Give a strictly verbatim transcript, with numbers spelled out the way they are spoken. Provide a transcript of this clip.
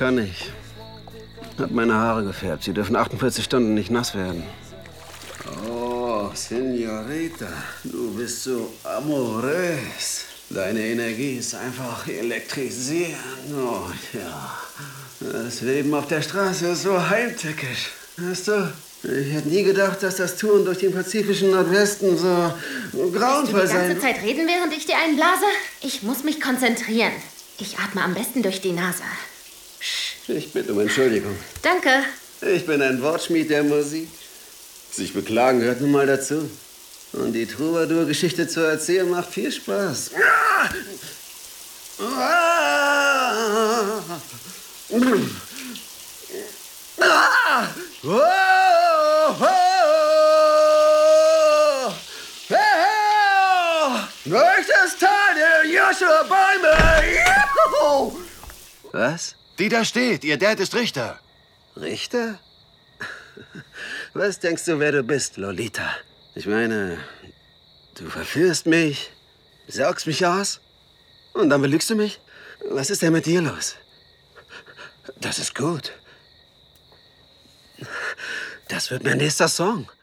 Kann ich. Hab meine Haare gefärbt. Sie dürfen achtundvierzig Stunden nicht nass werden. Oh, Senorita, du bist so amorös. Deine Energie ist einfach elektrisierend. Oh, ja. Das Leben auf der Straße ist so heimtückisch. Weißt du, ich hätte nie gedacht, dass das Touren durch den pazifischen Nordwesten so grauenvoll sein... Willst du die ganze Zeit reden, während ich dir einen blase? Ich muss mich konzentrieren. Ich atme am besten durch die Nase. Ich bitte um Entschuldigung. Danke. Ich bin ein Wortschmied der Musik. Sich beklagen gehört nun mal dazu. Und die Troubadour-Geschichte zu erzählen macht viel Spaß. Durch das Tal der Joshua Bäume! Was? Die da steht, ihr Dad ist Richter. Richter? Was denkst du, wer du bist, Lolita? Ich meine, du verführst mich, saugst mich aus und dann belügst du mich? Was ist denn mit dir los? Das ist gut. Das wird mein nächster Song.